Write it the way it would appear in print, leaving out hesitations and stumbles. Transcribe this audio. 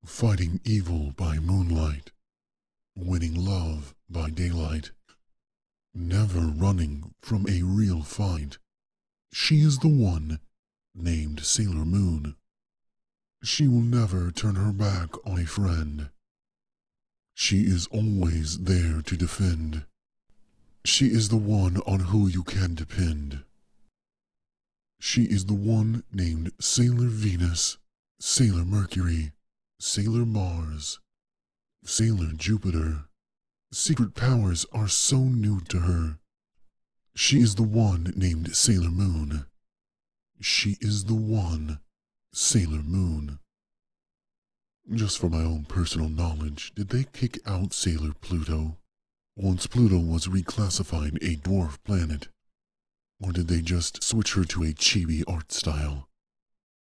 fighting evil by moonlight, winning love by daylight, never running from a real fight. She is the one named Sailor Moon. She will never turn her back on a friend. She is always there to defend. She is the one on who you can depend. She is the one named Sailor Venus, Sailor Mercury, Sailor Mars, Sailor Jupiter. Secret powers are so new to her. She is the one named Sailor Moon. She is the one, Sailor Moon. Just for my own personal knowledge, did they kick out Sailor Pluto once Pluto was reclassified a dwarf planet? Or did they just switch her to a chibi art style?